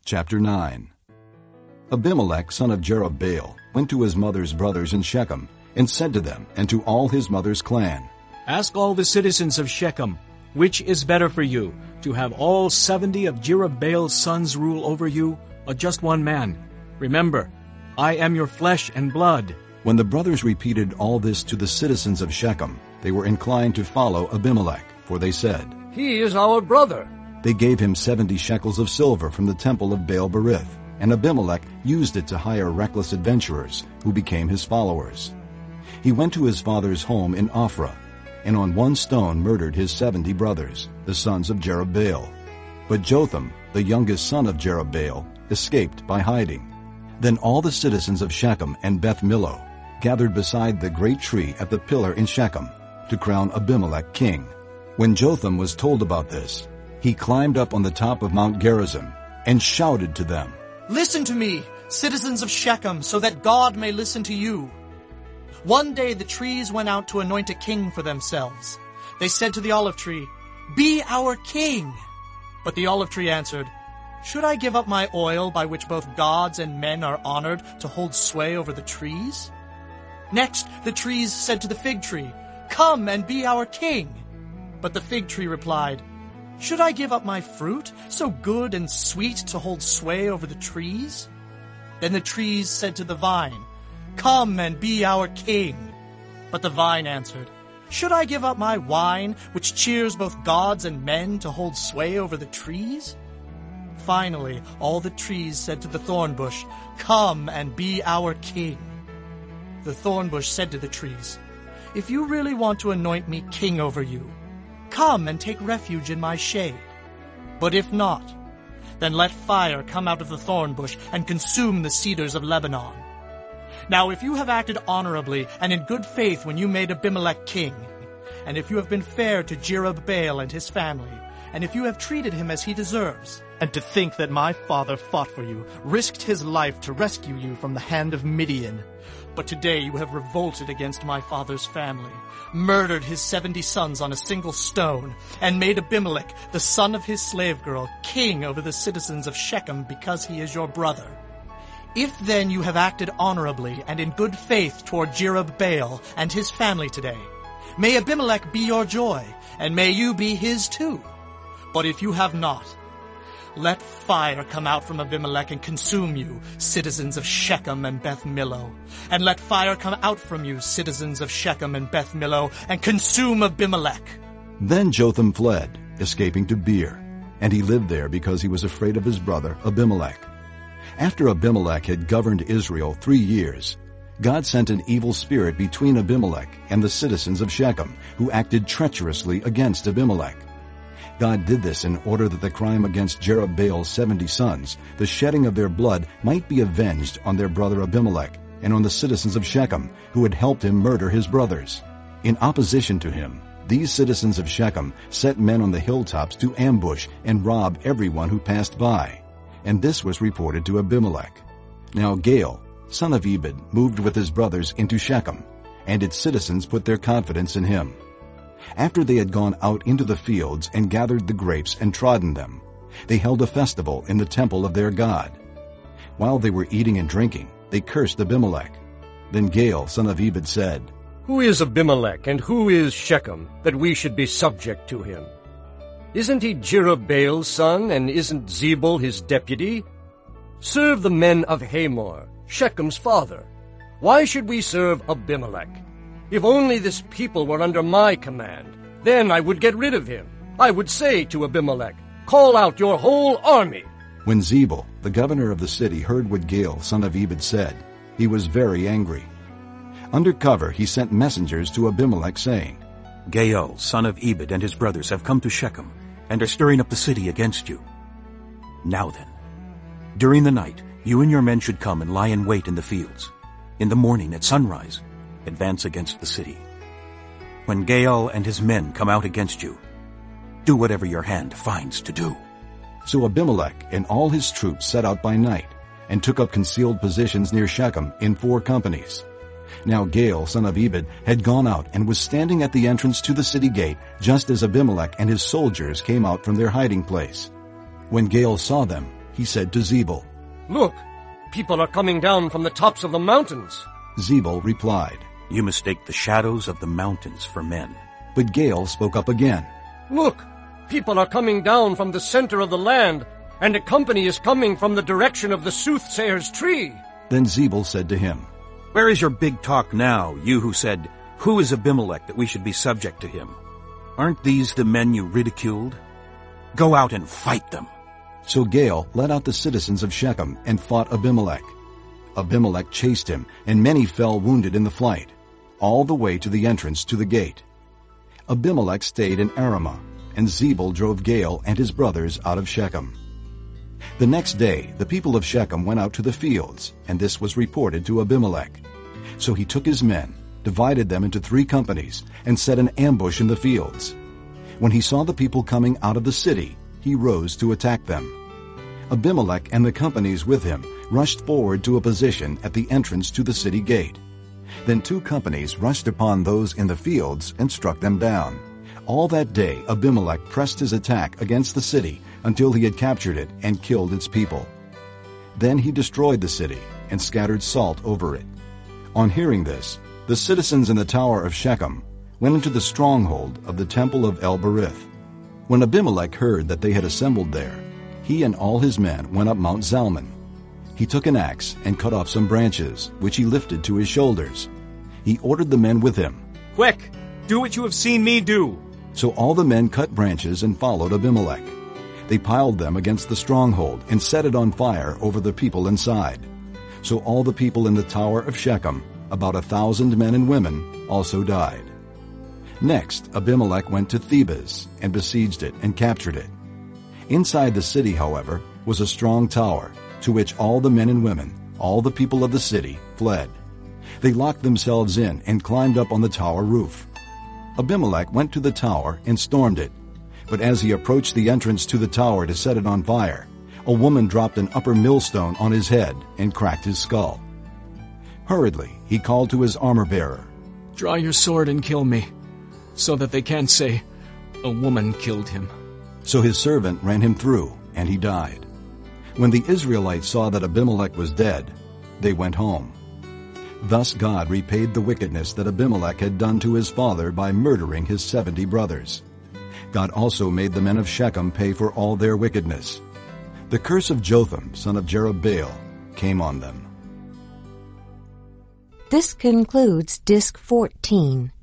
Chapter 9. Abimelech son of Jerubbaal went to his mother's brothers in Shechem, and said to them and to all his mother's clan, Ask all the citizens of Shechem, which is better for you, to have all 70 of Jerubbaal's sons rule over you, or just one man? Remember, I am your flesh and blood. When the brothers repeated all this to the citizens of Shechem, they were inclined to follow Abimelech, for they said, He is our brother. They gave him 70 shekels of silver from the temple of Baal-berith, and Abimelech used it to hire reckless adventurers, who became his followers. He went to his father's home in Ophrah, and on one stone murdered his 70 brothers, the sons of Jerubbaal. But Jotham, the youngest son of Jerubbaal, escaped by hiding. Then all the citizens of Shechem and Beth Millo gathered beside the great tree at the pillar in Shechem to crown Abimelech king. When Jotham was told about this, he climbed up on the top of Mount Gerizim and shouted to them, Listen to me, citizens of Shechem, so that God may listen to you. One day the trees went out to anoint a king for themselves. They said to the olive tree, Be our king. But the olive tree answered, Should I give up my oil by which both gods and men are honored to hold sway over the trees? Next the trees said to the fig tree, Come and be our king. But the fig tree replied, Should I give up my fruit, so good and sweet, to hold sway over the trees? Then the trees said to the vine, Come and be our king. But the vine answered, Should I give up my wine, which cheers both gods and men, to hold sway over the trees? Finally, all the trees said to the thorn bush, Come and be our king. The thorn bush said to the trees, If you really want to anoint me king over you, come and take refuge in my shade. But if not, then let fire come out of the thorn bush and consume the cedars of Lebanon. Now if you have acted honorably and in good faith when you made Abimelech king, and if you have been fair to Jerubbaal and his family, and if you have treated him as he deserves, and to think that my father fought for you, risked his life to rescue you from the hand of Midian, but today you have revolted against my father's family, murdered his 70 sons on a single stone, and made Abimelech, the son of his slave girl, king over the citizens of Shechem because he is your brother. If then you have acted honorably and in good faith toward Jerubbaal and his family today, may Abimelech be your joy, and may you be his too. But if you have not, let fire come out from Abimelech and consume you, citizens of Shechem and Beth Millo. And let fire come out from you, citizens of Shechem and Beth Millo, and consume Abimelech. Then Jotham fled, escaping to Beer, and he lived there because he was afraid of his brother Abimelech. After Abimelech had governed Israel 3 years, God sent an evil spirit between Abimelech and the citizens of Shechem, who acted treacherously against Abimelech. God did this in order that the crime against Jerubbaal's 70 sons, the shedding of their blood, might be avenged on their brother Abimelech and on the citizens of Shechem, who had helped him murder his brothers. In opposition to him, these citizens of Shechem set men on the hilltops to ambush and rob everyone who passed by. And this was reported to Abimelech. Now Gaal, son of Ebed, moved with his brothers into Shechem, and its citizens put their confidence in him. After they had gone out into the fields and gathered the grapes and trodden them, they held a festival in the temple of their God. While they were eating and drinking, they cursed Abimelech. Then Gaal, son of Ebed, said, Who is Abimelech and who is Shechem, that we should be subject to him? Isn't he Jerubbaal's son, and isn't Zebul his deputy? Serve the men of Hamor, Shechem's father. Why should we serve Abimelech? If only this people were under my command, then I would get rid of him. I would say to Abimelech, Call out your whole army. When Zebul, the governor of the city, heard what Gaal, son of Ebed, said, he was very angry. Under cover he sent messengers to Abimelech, saying, Gaal, son of Ebed, and his brothers have come to Shechem, and are stirring up the city against you. Now then, during the night, you and your men should come and lie in wait in the fields. In the morning at sunrise, advance against the city. When Gaal and his men come out against you, do whatever your hand finds to do. So Abimelech and all his troops set out by night, and took up concealed positions near Shechem in 4 companies. Now Gaal, son of Ebed, had gone out and was standing at the entrance to the city gate, just as Abimelech and his soldiers came out from their hiding place. When Gaal saw them, he said to Zebul. Look, people are coming down from the tops of the mountains. Zebul replied. You mistake the shadows of the mountains for men. But Gaal spoke up again. Look, people are coming down from the center of the land, and a company is coming from the direction of the soothsayer's tree. Then Zebul said to him, Where is your big talk now, you who said, Who is Abimelech that we should be subject to him? Aren't these the men you ridiculed? Go out and fight them. So Gaal led out the citizens of Shechem and fought Abimelech. Abimelech chased him, and many fell wounded in the flight, all the way to the entrance to the gate. Abimelech stayed in Aramah, and Zebul drove Gaal and his brothers out of Shechem. The next day the people of Shechem went out to the fields, and this was reported to Abimelech. So he took his men, divided them into 3 companies, and set an ambush in the fields. When he saw the people coming out of the city, he rose to attack them. Abimelech and the companies with him rushed forward to a position at the entrance to the city gate. Then 2 companies rushed upon those in the fields and struck them down. All that day Abimelech pressed his attack against the city until he had captured it and killed its people. Then he destroyed the city and scattered salt over it. On hearing this, the citizens in the tower of Shechem went into the stronghold of the temple of El-Berith. When Abimelech heard that they had assembled there, he and all his men went up Mount Zalmon. He took an axe and cut off some branches, which he lifted to his shoulders. He ordered the men with him, Quick, do what you have seen me do. So all the men cut branches and followed Abimelech. They piled them against the stronghold and set it on fire over the people inside. So all the people in the tower of Shechem, about 1,000 men and women, also died. Next, Abimelech went to Thebez and besieged it and captured it. Inside the city, however, was a strong tower, to which all the men and women, all the people of the city, fled. They locked themselves in and climbed up on the tower roof. Abimelech went to the tower and stormed it. But as he approached the entrance to the tower to set it on fire, a woman dropped an upper millstone on his head and cracked his skull. Hurriedly, he called to his armor-bearer, Draw your sword and kill me, so that they can't say, a woman killed him. So his servant ran him through, and he died. When the Israelites saw that Abimelech was dead, they went home. Thus God repaid the wickedness that Abimelech had done to his father by murdering his 70 brothers. God also made the men of Shechem pay for all their wickedness. The curse of Jotham, son of Jerubbaal, came on them. This concludes Disc 14.